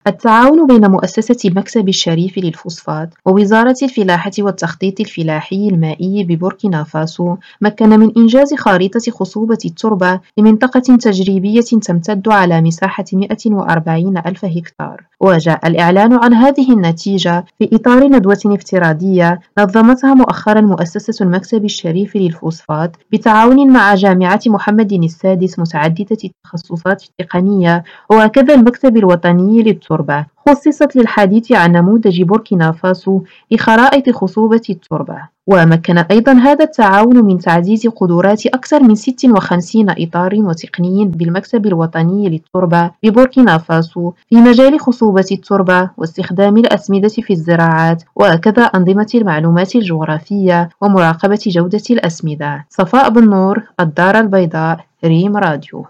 التعاون بين مؤسسة المكتب الشريف للفوسفات ووزارة الفلاحة والتخطيط الفلاحي المائي ببوركينا فاسو مكن من إنجاز خارطة خصوبة التربة لمنطقة تجريبية تمتد على مساحة 140 ألف هكتار. وجاء الإعلان عن هذه النتيجة في إطار ندوة افتراضية نظمتها مؤخرا مؤسسة المكتب الشريف للفوسفات بالتعاون مع جامعة محمد السادس متعددة التخصصات التقنية وكذا المكتب الوطني للتربة، خصصت للحديث عن نموذج بوركينا فاسو لخرائط خصوبة التربة. ومكن أيضا هذا التعاون من تعزيز قدرات أكثر من 56 إطار وتقني بالمكتب الوطني للتربة ببوركينا فاسو في مجال خصوبة التربة واستخدام الأسمدة في الزراعات وكذا أنظمة المعلومات الجغرافية ومراقبة جودة الأسمدة. صفاء بن نور، الدار البيضاء، ريم راديو.